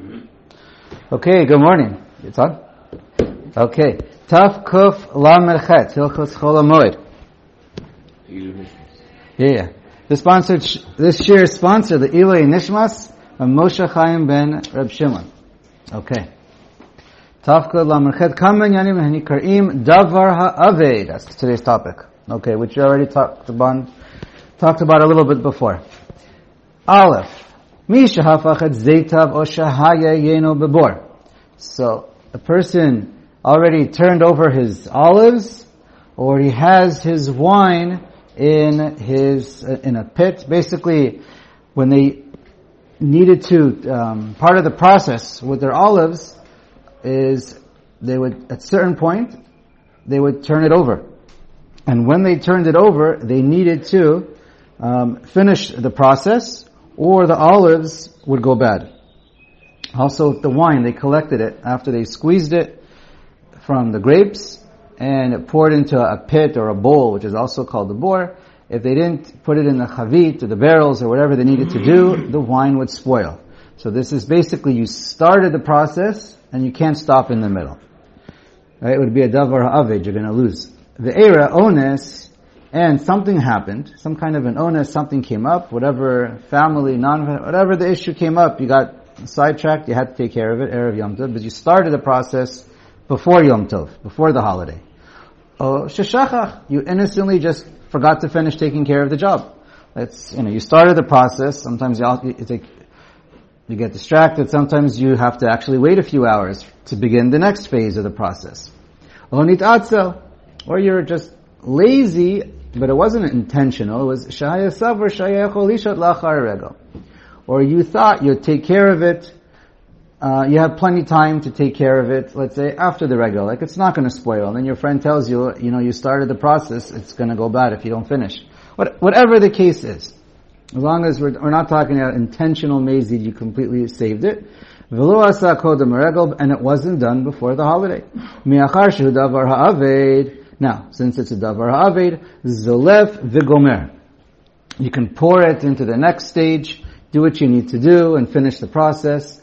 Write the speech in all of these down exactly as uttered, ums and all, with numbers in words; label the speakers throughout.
Speaker 1: Okay, good morning. It's on? Okay. Taf Kuf Lamed Chet, Hilchos Chol HaMoed. Yeah, yeah. The sponsor, this year's sponsor, the Ilui Nishmas, of Moshe Chaim ben Reb Shimon. Okay. Taf Kuf Lamed Chet, Kamen Yanim Hanikarim Davar HaAved. That's today's topic. Okay, which you already talked about, talked about a little bit before. Aleph. So a person already turned over his olives, or he has his wine in his in a pit. Basically, when they needed to, um, part of the process with their olives is they would, at a certain point, they would turn it over. And when they turned it over, they needed to um, finish the process, or the olives would go bad. Also, the wine, they collected it after they squeezed it from the grapes and it poured into a pit or a bowl, which is also called the bor. If they didn't put it in the chavit or the barrels or whatever they needed to do, the wine would spoil. So this is basically, you started the process and you can't stop in the middle. Right? It would be a davar ha'aved, you're going to lose. The era ones, and something happened, some kind of an onus, something came up, whatever family, non, whatever the issue came up, you got sidetracked, you had to take care of it, Erev Yom Tov, but you started the process before Yom Tov, before the holiday. Oh, sheshachach, you innocently just forgot to finish taking care of the job. It's, you know, you started the process, sometimes you, you, take, you get distracted, sometimes you have to actually wait a few hours to begin the next phase of the process. Or you're just lazy, but it wasn't intentional. It was shaya savar shaya cholishat lachar regel. Or you thought you'd take care of it. Uh, you have plenty of time to take care of it. Let's say after the regel, like it's not going to spoil. And then your friend tells you, you know, you started the process. It's going to go bad if you don't finish. What, whatever the case is, as long as we're, we're not talking about intentional mazid, you completely saved it. V'lo asa kodem regel, and it wasn't done before the holiday. Mi'achar shehu davar ha'aved. Now, since it's a davar ha'aved, zolef v'gomer. You can pour it into the next stage, do what you need to do, and finish the process.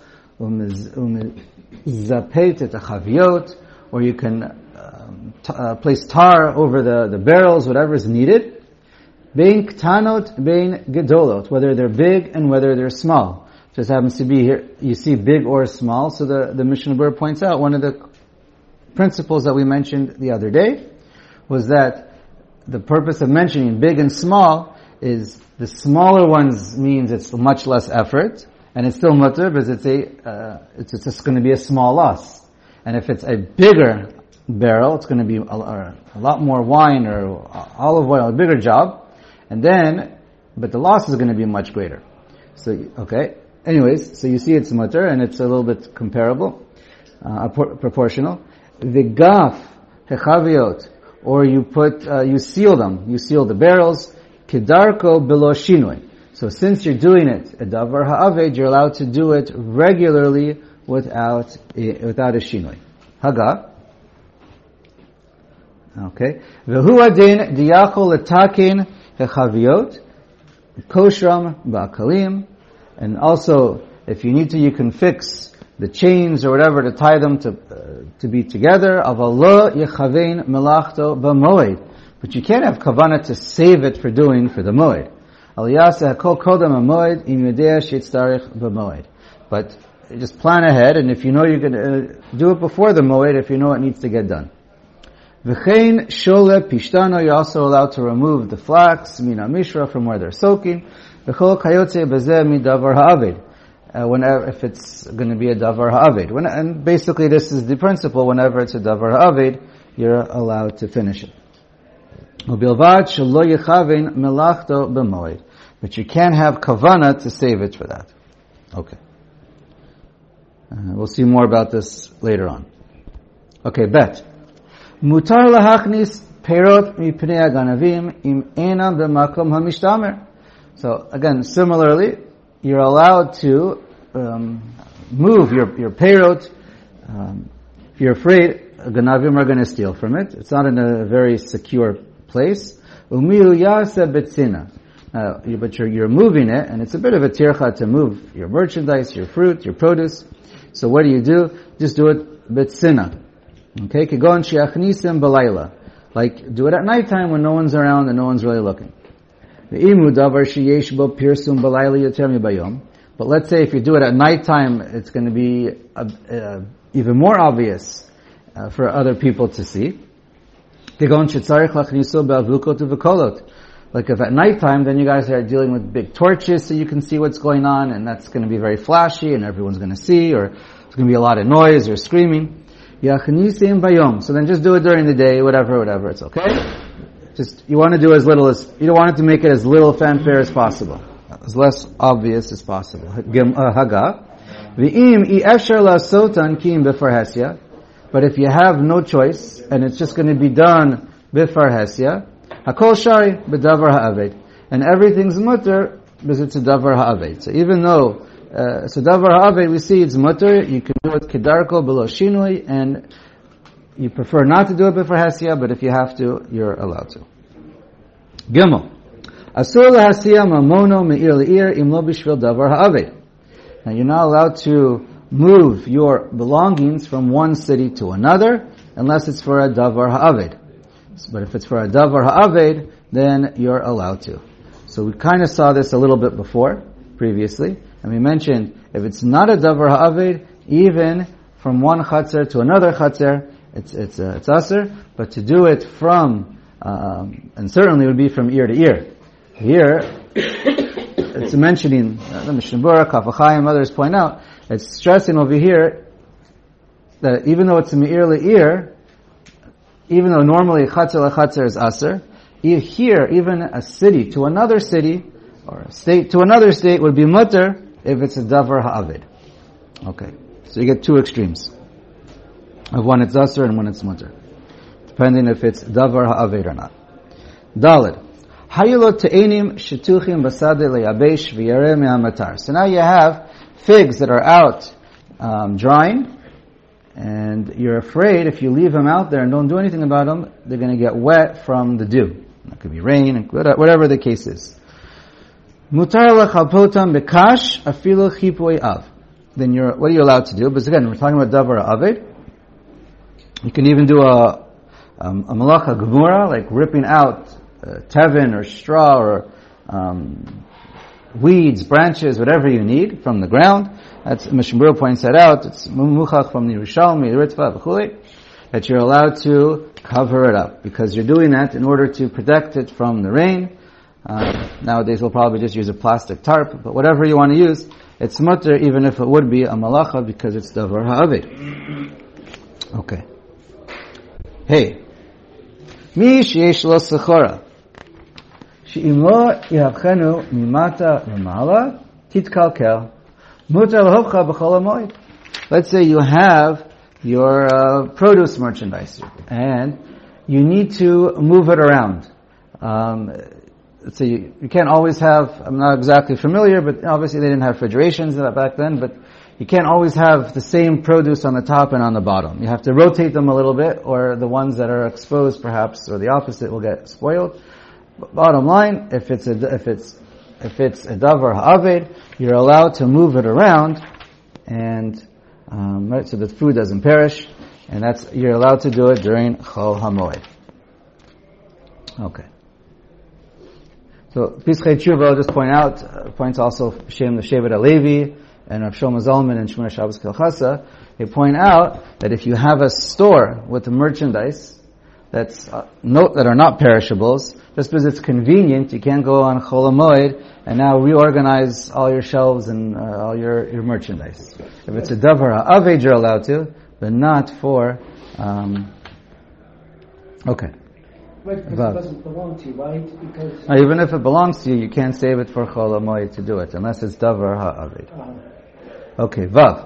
Speaker 1: Umizapet et chaviot, or you can um, t- uh, place tar over the, the barrels, whatever is needed. Bein ktanot, bein gedolot, whether they're big and whether they're small. Just happens to be here, you see big or small, so the, the Mishnah Berurah points out one of the principles that we mentioned the other day was that the purpose of mentioning big and small is the smaller ones means it's much less effort, and it's still mutter, but it's a, uh, it's, it's just going to be a small loss. And if it's a bigger barrel, it's going to be a, a lot more wine or olive oil, a bigger job, and then, but the loss is going to be much greater. So, okay. Anyways, so you see it's mutter, and it's a little bit comparable, uh, proportional. The gaf, hechaviot, or you put, uh, you seal them, you seal the barrels, kedarko below shinoi. So since you're doing it, a davar ha'aved, you're allowed to do it regularly without, without a shinoi. Haga. Okay. V'hu adin diyachol letakin hechaviot, koshram ba'akalim, and also, if you need to, you can fix the chains or whatever to tie them to uh, to be together. Aval yechavein melachto b'moed, but you can't have kavanah to save it for doing for the moed. Aliyaseh hakol kodem hamoed im yodea sheitzarich b'moed. But just plan ahead, and if you know you're going to uh, do it before the moed, if you know it needs to get done. V'chein shole pishtano, you're also allowed to remove the flax mina mishra from where they're soaking. V'chol kayotze bezeh mi davar ha'aved. Uh, whenever, if it's going to be a davar ha'aved. When, and basically this is the principle, whenever it's a davar ha'aved, you're allowed to finish it. U'bilvad shelo yechavein melachto b'moed. But you can't have kavanah to save it for that. Okay. Uh, we'll see more about this later on. Okay, bet. Mutar lahachnis perot mipnei haganavim im enam b'makom hamishtamer. So again, similarly, you're allowed to um, move your your peyrot. Um, if you're afraid, ganavim are going to steal from it. It's not in a very secure place. Umiu yaseh betzina. uh, you, but you're, you're moving it, and it's a bit of a tircha to move your merchandise, your fruit, your produce. So what do you do? Just do it bitsina. Okay? Kigon shiachnisim balayla. Like, do it at nighttime when no one's around and no one's really looking. Ve'imu davar sheyesh bo pirsum balayla yoter mibayom. But let's say if you do it at nighttime, it's going to be uh, uh, even more obvious uh, for other people to see. Like if at nighttime, then you guys are dealing with big torches so you can see what's going on, and that's going to be very flashy and everyone's going to see, or there's going to be a lot of noise or screaming. So then just do it during the day, whatever, whatever, it's okay. Just, you want to do as little as, you don't want it to make it as little fanfare as possible. As less obvious as possible. Haga. V'im i efshar la'sotan ki'im b'farhesya. But if you have no choice, and it's just going to be done b'farhesya, hakol shari b'davar ha'aved. And everything's mutter because it's a davar ha'aved. So even though, uh, so davar ha'aved, we see it's mutter, you can do it kedarko below shinui, and you prefer not to do it b'farhesya, but if you have to, you're allowed to. Gimel. Asur lahasiya mamono me'ir le'ir im lo bishvil davar ha'aved. Now you're not allowed to move your belongings from one city to another unless it's for a davar ha'aved. But if it's for a davar ha'aved, then you're allowed to. So we kind of saw this a little bit before, previously, and we mentioned if it's not a davar ha'aved, even from one chatzar to another chatzar, it's it's uh, it's aser. But to do it from, um, and certainly it would be from ear to ear. Here, it's mentioning, uh, the Mishnah Berurah, Kaf HaChaim, others point out, it's stressing over here that even though it's a me'ir le'ir, even though normally chatzar lechatzar is aser, here, even a city to another city, or a state to another state would be mutter if it's a davar ha'aved. Okay. So you get two extremes. Of when it's aser and when it's mutter. Depending if it's davar ha'aved or not. Daled. Hayulot te'enim shetuchim basade le'yabesh v'yareh me'amatar. So now you have figs that are out um, drying, and you're afraid if you leave them out there and don't do anything about them, they're going to get wet from the dew. It could be rain, whatever the case is. Mutar lechalpotam bekash afilu chipui av. Then you're, what are you allowed to do? Because again, we're talking about davar aved. You can even do a um, a malacha gemura, like ripping out uh, tevin or straw or um, weeds, branches, whatever you need from the ground. That's Mishnah Berurah points that out. It's muchach from the Yerushalmi, the Ritva, v'chulei, that you're allowed to cover it up because you're doing that in order to protect it from the rain. Uh, nowadays we'll probably just use a plastic tarp, but whatever you want to use, it's mutter even if it would be a malacha because it's davar ha'aved. Okay. Hey. Mi sheyesh lo sechora. She'im lo yavchenu mimata v'mala titkalkel. Mutar l'hovcha b'chol ha'moed. Let's say you have your uh, produce merchandise and you need to move it around. Um, So you, you can't always have, I'm not exactly familiar, but obviously they didn't have refrigerations back then, but you can't always have the same produce on the top and on the bottom. You have to rotate them a little bit, or the ones that are exposed perhaps, or the opposite, will get spoiled. But bottom line, if it's a, if it's, if it's a davar ha'aved, you're allowed to move it around, and, um, right, so the food doesn't perish, and that's, you're allowed to do it during Chol HaMoed. Okay. So, Pischei Tshuva, I'll just point out, uh, points also Shem the Shevet HaLevi and Rav Shlomo Zalman and Shmona Shabbos Kilchasa, they point out that if you have a store with merchandise that's uh, no, that are not perishables, just because it's convenient, you can't go on Chol HaMoed and now reorganize all your shelves and uh, all your, your merchandise. If it's a davar ha'aved, you're allowed to, but not for, um, okay.
Speaker 2: Right, because Vav. It doesn't belong to you, right? Because
Speaker 1: now, even if it belongs to you, you can't save it for Chol HaMoed to do it, unless it's davar ha'aved. Uh-huh. Okay, Vav.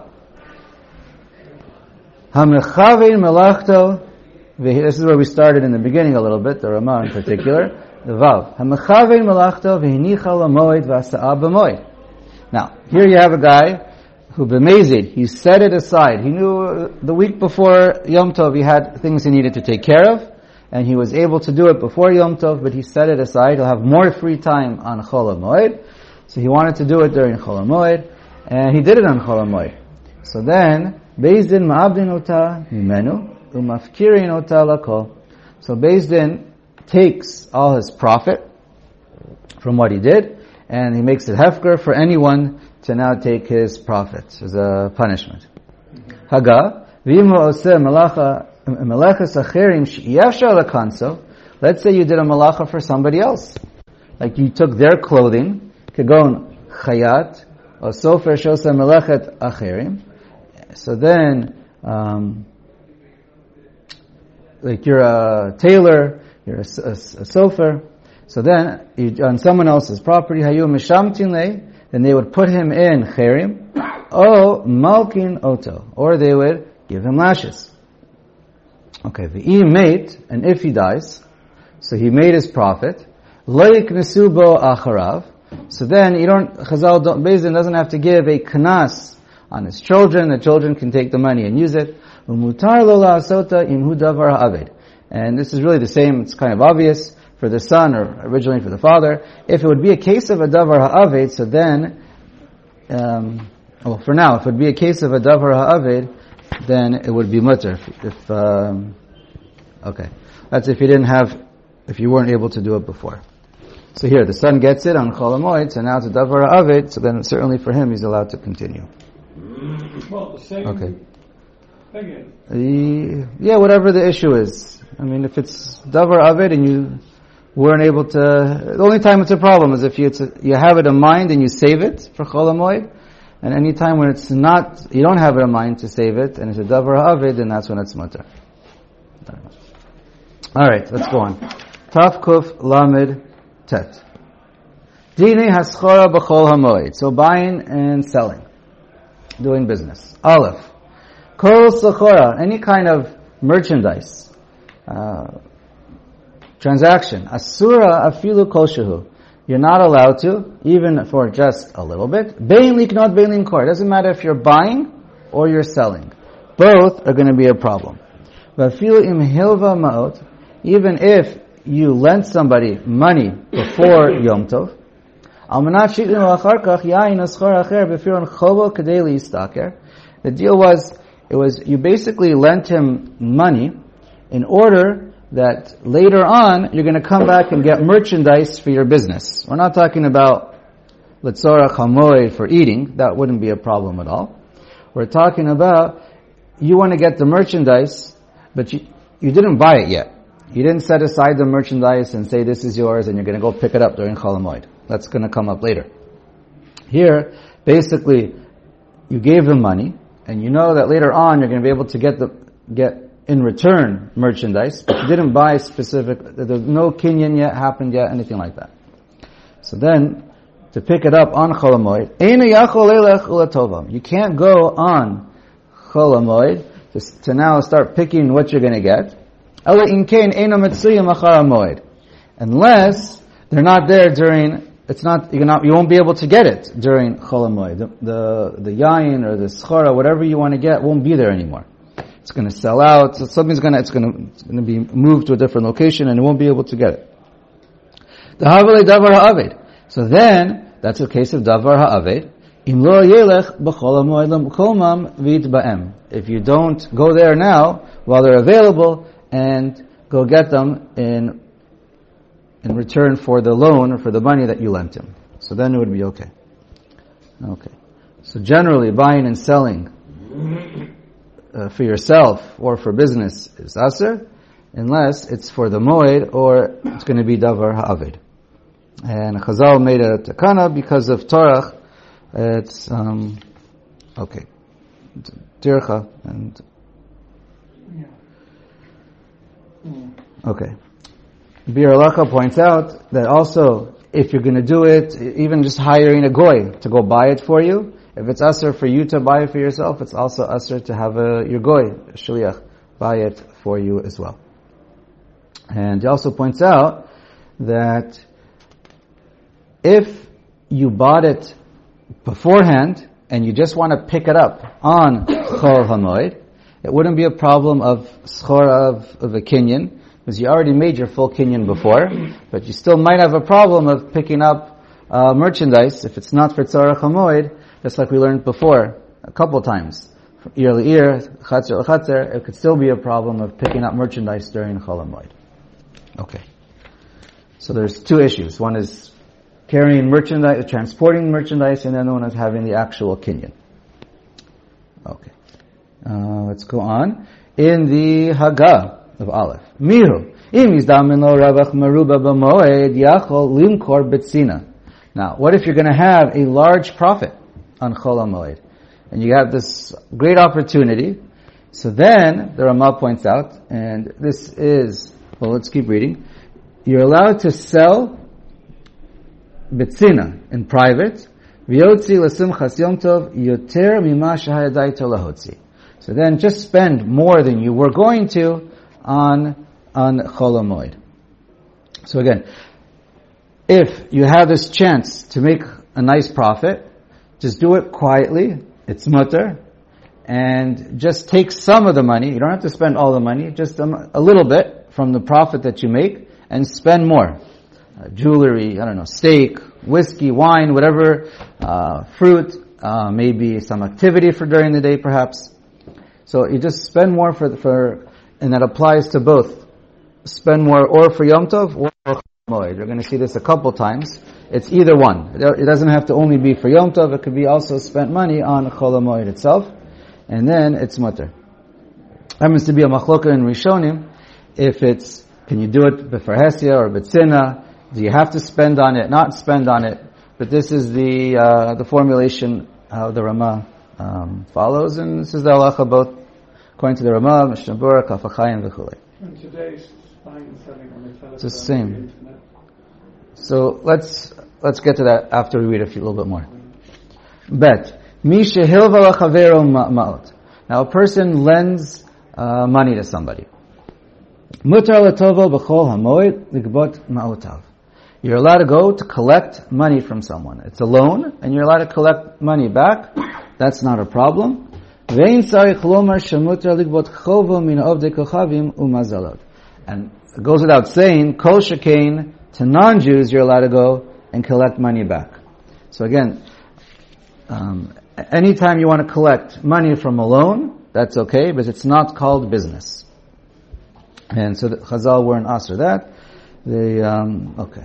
Speaker 1: Hamechavin melachto. This is where we started in the beginning a little bit, the Ramah in particular. The Vav. Hamechavin melachto v'hinicha l'moed v'asa'a b'moed. Now, here you have a guy who b'mezid, he set it aside. He knew the week before Yom Tov he had things he needed to take care of, and he was able to do it before Yom Tov, but he set it aside. He'll have more free time on Chol HaMoed. So he wanted to do it during Chol HaMoed, and he did it on Chol HaMoed. So then, Beis Din ma'abdin ota mimenu, umafkirin ota lakol. So Beis Din takes all his profit from what he did, and he makes it hefker for anyone to now take his profit as a punishment. Haga, v'im ha'oseh malacha, malachas acherim she'yafshar lakanso. Let's say you did a malacha for somebody else. Like you took their clothing, kegon chayat, or sofer shoseh malachet acherim. So then, um, like you're a tailor, you're a, a, a sofer. So then, you, on someone else's property, hayu mishamtin le, then they would put him in cherim, o malkin oto, or they would give him lashes. Okay, the mate, and if he dies, so he made his profit, loik nesubo acharav. So then you don't, Chazal don't, Beis Din doesn't have to give a knas on his children. The children can take the money and use it. Umutar lo la'asota imhu davar ha'aved. And this is really the same. It's kind of obvious for the son, or originally for the father. If it would be a case of a davar ha'aved, so then, um, well, for now, if it would be a case of a davar ha'aved, then it would be mutter. If, if um, okay, that's if you didn't have, if you weren't able to do it before. So here, the son gets it on Chol HaMoed, so now it's a davar ha'aved, so then certainly for him, he's allowed to continue.
Speaker 3: Well, the second
Speaker 1: Okay.
Speaker 3: Again.
Speaker 1: The, yeah, whatever the issue is. I mean, if it's davar ha'aved and you weren't able to, the only time it's a problem is if you it's a, you have it in mind and you save it for Chol HaMoed, and any time when it's not, you don't have it in mind to save it, and it's a davar ha'aved, then that's when it's mutter. Alright, let's go on. Taf Kuf Lamed Tet. Dine haschora b'chol hamoed. So buying and selling. Doing business. Aleph. Kol sachora. Any kind of merchandise. Uh, transaction. Asura afilu kol shehu. You're not allowed to, even for just a little bit. Bein liknot, bein limkor. It doesn't matter if you're buying or you're selling. Both are going to be a problem. Vafilu im hilva ma'ot. Even if you lent somebody money before Yom Tov, the deal was, it was, you basically lent him money in order that later on, you're going to come back and get merchandise for your business. We're not talking about Letzorach HaMoed for eating. That wouldn't be a problem at all. We're talking about, you want to get the merchandise, but you, you didn't buy it yet. You didn't set aside the merchandise and say this is yours and you're going to go pick it up during Chol HaMoed. That's going to come up later. Here, basically, you gave them money and you know that later on you're going to be able to get the, get in return merchandise, but you didn't buy specific, there's no kinyan yet, happened yet, anything like that. So then, to pick it up on Chol HaMoed, you can't go on Chol HaMoed to, to now start picking what you're going to get. Unless they're not there during, it's not, you not, you won't be able to get it during Chol HaMoed. The, the, the yayin or the schara, whatever you want to get, won't be there anymore. It's going to sell out, so something's going to, it's going to, it's going to be moved to a different location and you won't be able to get it. The Havale Davar Ha'aved. So then, that's a case of Davar Ha'aved. Im lo yelech b'chol HaMoed l'mkomam v'yitba'em. If you don't go there now, while they're available, and go get them in in return for the loan or for the money that you lent him. So then it would be okay. Okay. So generally, buying and selling uh, for yourself or for business is aser, unless it's for the moed or it's going to be davar ha'aved. And Chazal made a takana because of Torah. It's um, okay, tircha and. Okay. Bir Alaka points out that also, if you're going to do it, even just hiring a goy to go buy it for you, if it's asr for you to buy it for yourself, it's also asr to have a, your goy, a shliach, buy it for you as well. And he also points out that if you bought it beforehand and you just want to pick it up on Chol HaMoed, it wouldn't be a problem of schor of, of a kinyan because you already made your full kinyan before, but you still might have a problem of picking up uh, merchandise if it's not for tzarech hamoed, just like we learned before a couple times. From ear to ear, chatzer to chatzer, it could still be a problem of picking up merchandise during chol hamoed. Okay. So there's two issues. One is carrying merchandise, transporting merchandise, and then one is having the actual kinyan. Okay. Uh, let's go on. In the Haggah of Aleph. Mihu. Im izdameno ravach maruba b'moed yachol limkor betzina. Now, what if you're going to have a large profit on Chol HaMoed? And you have this great opportunity. So then, the Ramah points out, and this is, well, let's keep reading. You're allowed to sell betzina in private. V'yotzi l'simchas yom tov yoter mima shehayadaita lahotzi. So then just spend more than you were going to on, on Chol HaMoed. So again, if you have this chance to make a nice profit, just do it quietly. It's mutter. And just take some of the money. You don't have to spend all the money. Just a, a little bit from the profit that you make and spend more. Uh, jewelry, I don't know, steak, whiskey, wine, whatever, uh, fruit, uh, maybe some activity for during the day perhaps. So you just spend more for, for, and that applies to both. Spend more or for Yom Tov or for Moed. You're going to see this a couple times. It's either one. It doesn't have to only be for Yom Tov. It could be also spent money on Chol HaMoed itself. And then it's mutter. Happens to be a machloka in Rishonim. If it's, can you do it b'fer hesia or b'tzina? Do you have to spend on it? Not spend on it. But this is the, uh, the formulation how the Ramah, um, follows. And this is the halacha both according to the Ramah, Mishnah Berurah, Kaf HaChaim, v'chulei.
Speaker 3: And today's buying and selling on the telephone.
Speaker 1: It's the same. So let's let's get to that after we read a few, little bit more. Bet mi shehilva lachavero ma'ot. Now a person lends uh, money to somebody. Mutar latovo b'chol hamoed ligbot ma'otav. You're allowed to go to collect money from someone. It's a loan, and you're allowed to collect money back. That's not a problem. Ve'in sarich lomar shemutar ligbot chovo min ovdei kochavim umazalot. And it goes without saying, kol shekain, to non-Jews, you're allowed to go and collect money back. So again, um, anytime you want to collect money from a loan, that's okay, but it's not called business. And so the Chazal weren't asked for that. They, um, okay.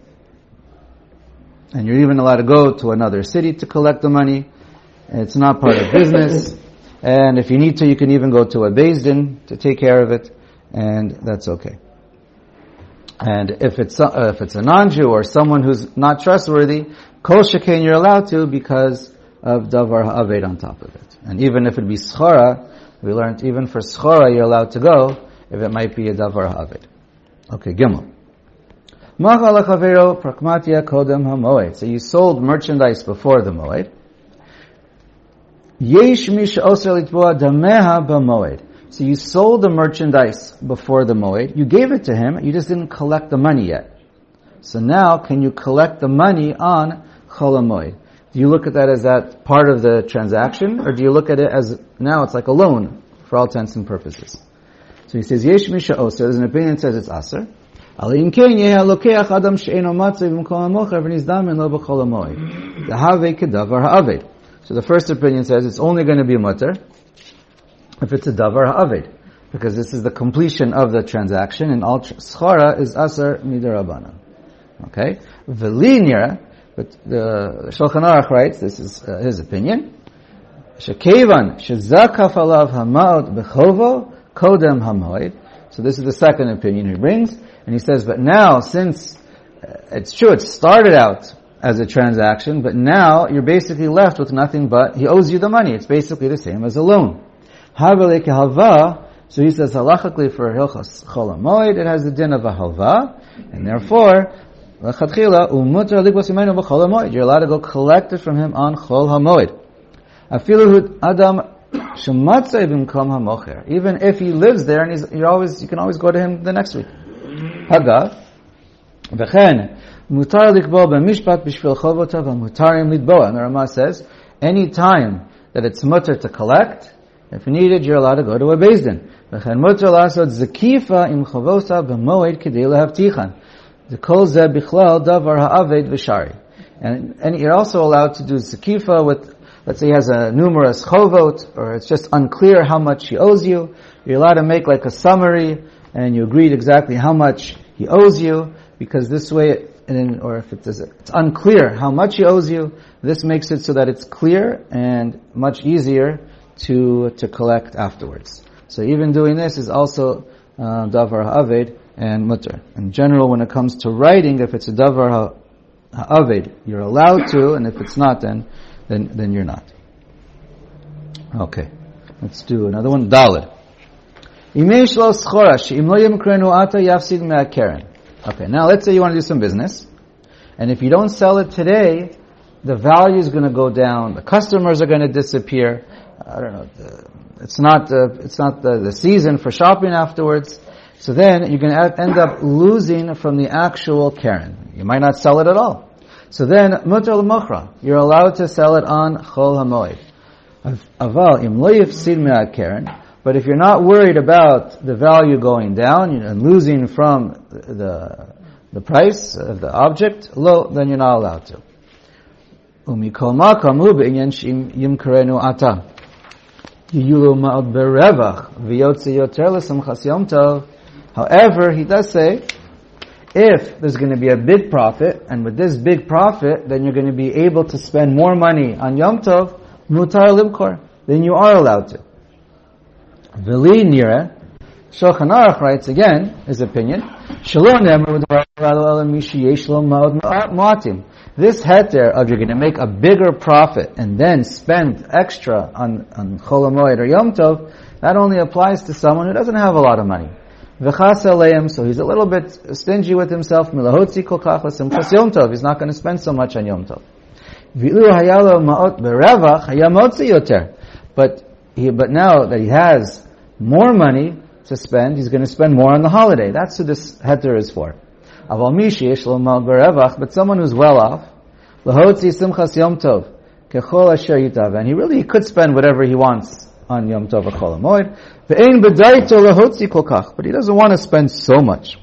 Speaker 1: And you're even allowed to go to another city to collect the money. It's not part of business. And if you need to, you can even go to a Beis Din to take care of it, and that's okay. And if it's uh, if it's a non-Jew or someone who's not trustworthy, kol shekain you're allowed to because of davar ha'aved on top of it. And even if it be schora, we learned even for schora you're allowed to go if it might be a davar ha'aved. Okay, Gimel. Machal lachavero prakmatia kodem hamoed. So you sold merchandise before the moed. Yesh mish oser litboa dameha b'moed. So you sold the merchandise before the moed. You gave it to him. You just didn't collect the money yet. So now, can you collect the money on Chol HaMoed? Do you look at that as that part of the transaction, or do you look at it as now it's like a loan for all intents and purposes? So he says, Yesh misha oser. There's an opinion that says it's aser. Alin ken yeha lokeach adam she'eno matzeh v'mkol hamocher v'nizdamen lo b'chol hamoed. Dehave kedavar ha'aved. So the first opinion says it's only going to be mutter if it's a davar ha'aved, because this is the completion of the transaction, and all schara is aser midarabanan. Okay, v'linear, but the Shulchan Aruch writes, this is uh, his opinion. Shekevan shezakaf alav hamaot bechovo kodem hamoed. So this is the second opinion he brings, and he says, but now since uh, it's true, it started out as a transaction, but now you're basically left with nothing but he owes you the money. It's basically the same as a loan. So he says halachically for Hilchas Chol HaMoed, it has the din of a halva, and therefore, you're allowed to go collect it from him on Chol HaMoed. Even if he lives there, and he's, you're always, you can always go to him the next week. Hagav, v'chen, mutar likbo b'mishpat b'shvil chovotav v'mutarim litboa. And the Ramah says, any time that it's mutar to collect, If needed, you're allowed to go to a Beis Din. V'chen mutar lasot zekifa im chavosa b'moed kedei lehavtichan. The kol zeh bichlal davar ha'aved v'shari. And, and you're also allowed to do zekifa with, let's say he has a numerous chovot, or it's just unclear how much he owes you. You're allowed to make like a summary, and you agreed exactly how much he owes you, because this way, and or if it is, it's unclear how much he owes you, this makes it so that it's clear and much easier to to collect afterwards. So even doing this is also uh, davar ha'aved and mutter. In general, when it comes to writing, if it's a davar ha'aved, you're allowed to, and if it's not, then then then you're not. Okay, let's do another one. Daled. Okay, now let's say you want to do some business, and if you don't sell it today, the value is going to go down. The customers are going to disappear. I don't know. The, it's not the it's not the, the season for shopping afterwards. So then you're going to end up losing from the actual keren. You might not sell it at all. So then mutar l'mochra, you're allowed to sell it on chol hamoed. Aval im lo yifsid me'at keren. But if you're not worried about the value going down and losing from the the price of the object, lo, then you're not allowed to. Umikol makam hu be'inyan shim yimkarenu ata. Yiyulu ma'od berevach v'yotze yoter l'samchas yom tov. However, he does say, if there's going to be a big profit, and with this big profit, then you're going to be able to spend more money on Yom Tov, mutar limkor, then you are allowed to. V'li nira, Shulchan Aruch writes again, his opinion, Shalom ne'emar mishi yesh lo ma'od ma'atim. This heter of you're going to make a bigger profit and then spend extra on, on Chol HaMoed or Yom Tov, that only applies to someone who doesn't have a lot of money. V'chas aleim, so he's a little bit stingy with himself. Milahotzi kol kach l'simchas Yom Tov. He's not going to spend so much on Yom Tov. V'ilu hayalo ma'ot berevach hayamotzi yoter. But he, but now that he has more money to spend, he's going to spend more on the holiday. That's who this heter is for. Aval mishi yesh lo ma'ot berevach, but someone who's well off, lahotzi simchas Yom Tov kechol asher yitav, and he really he could spend whatever he wants on Yom Tov Chol HaMoed. Ve'ein b'daito lahotzi kol kach, but he doesn't want to spend so much.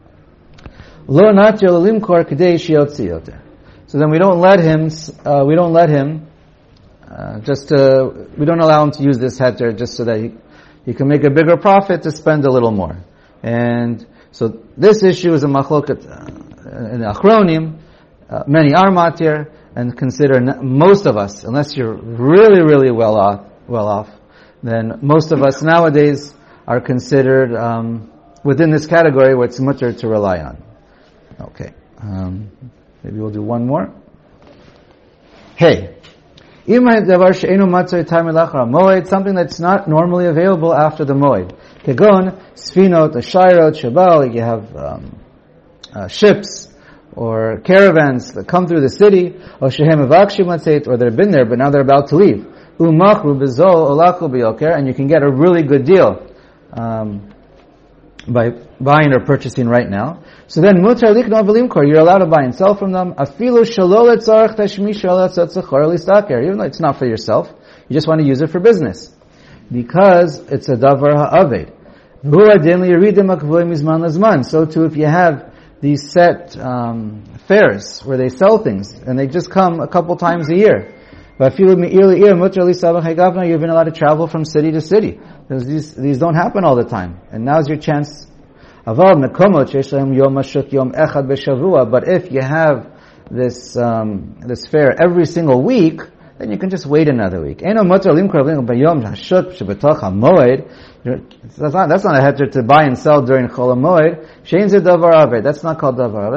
Speaker 1: Lo natyo l'limkor k'dei sheyotzi yoter. So then we don't let him, uh, we don't let him, uh, just to, we don't allow him to use this heter just so that he, he can make a bigger profit to spend a little more. And so this issue is a machloket uh, in Achronim. Uh, many are matir, and consider n- most of us, unless you're really, really well off, well off, then most of us nowadays are considered um, within this category where it's mutter to rely on. Okay, um, maybe we'll do one more. Hey, something that's not normally available after the moed. Kegon, sfinot, ashirot, shabal. You have um, uh, ships or caravans that come through the city, or shehem avakshim, let's say, or they've been there but now they're about to leave. Umachru bezol olaku biyoker, and you can get a really good deal um, by buying or purchasing right now. So then mutar likno v'limkor, you're allowed to buy and sell from them. Afilu shalol etzarech tashmish alatzatzachr listaker, even though it's not for yourself, you just want to use it for business because it's a davar ha'aved. Hu adin liyiridim akvuim mizman lazman. So too, if you have these set um, fairs where they sell things and they just come a couple times a year. You've been allowed to travel from city to city. These, these don't happen all the time. And now's your chance. But if you have this um, this fair every single week, then you can just wait another week. That's not, that's not a heter to buy and sell during Chol HaMoed. That's not called davar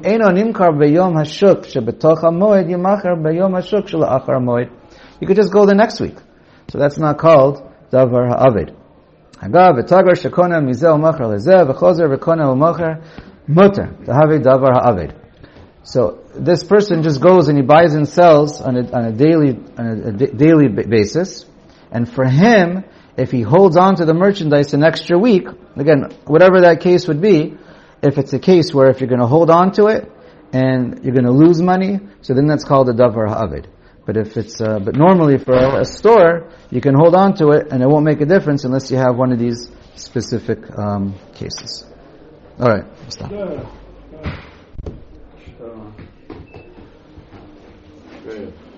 Speaker 1: aved. You could just go the next week. So that's not called davar ha'aved. So this person just goes and he buys and sells on a, on a daily on a, a daily basis, and for him, if he holds on to the merchandise an extra week, again, whatever that case would be, if it's a case where if you're going to hold on to it and you're going to lose money, so then that's called a davar ha'aved. But if it's, uh, but normally for a, a store, you can hold on to it and it won't make a difference unless you have one of these specific um, cases. All right, stop.
Speaker 3: Yeah, yeah. So, good.